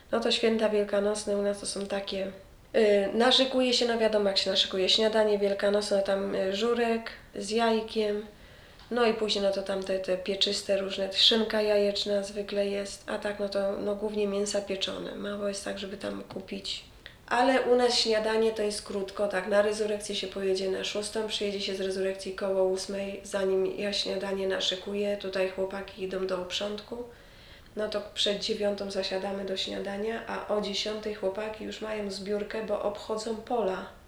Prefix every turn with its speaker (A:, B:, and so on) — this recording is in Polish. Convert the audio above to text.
A: No to święta wielkanocne u nas to są takie... Naszykuje się, no wiadomo jak się naszykuje, śniadanie wielkanocne, tam żurek z jajkiem, no i później no to tam te pieczyste różne, szynka jajeczna zwykle jest, a tak no to no głównie mięsa pieczone. Mało jest tak, żeby tam kupić. Ale u nas śniadanie to jest krótko, tak, na rezurekcję się pojedzie na 6, przyjedzie się z rezurekcji koło 8, zanim ja śniadanie naszykuję, tutaj chłopaki idą do uprzątku, no to przed 9 zasiadamy do śniadania, a o 10 chłopaki już mają zbiórkę, bo obchodzą pola.